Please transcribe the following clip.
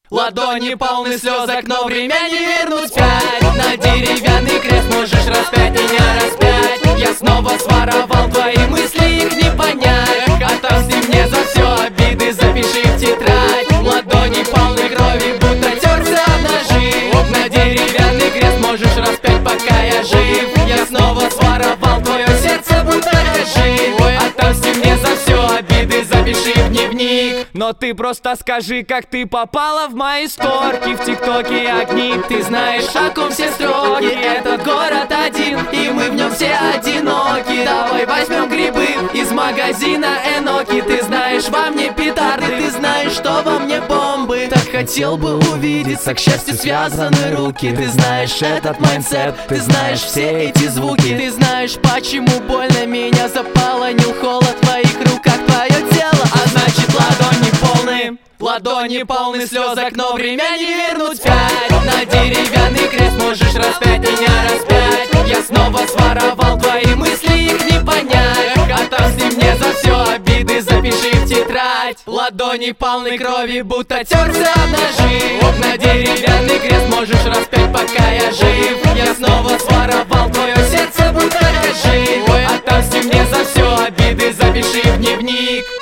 Ладони полны слезок, но время не вернуть пять. На деревянный крест можешь распять меня, распять. Я снова своровал твои мысли, их не понять. Отомсти мне за все обиды, запиши в тетрадь. Ладони полны крови, будто терся об ножи. На деревянный крест можешь распять, пока я жив. Я снова своровал твое сердце, будто я жив. Отомсти мне за все обиды, запиши в дневник. Но ты просто скажи, как ты попала в мои сторки, в ТикТоке огни. Ты знаешь, о ком все строки. Этот город один, и мы в нем все одиноки. Давай возьмем грибы из магазина Эноки. Ты знаешь, во мне петарды, ты знаешь, что во мне бомбы. Так хотел бы увидеться, к счастью связаны руки. Ты знаешь этот майндсет, ты знаешь все эти звуки. Ты знаешь, почему больно меня запаланил холод в твоих руках, твое тело. А значит, ладони полны слезок, но время не вернуть пять. На деревянный крест можешь распять меня, распять. Я снова своровал твои мысли, их не понять. Отомсти мне за все обиды, запиши в тетрадь. Ладони полны крови, будто терся об ножи. На деревянный крест можешь распять, пока я жив. Я снова своровал твое сердце, будто я жив. Отомсти мне за все обиды, запиши в дневник.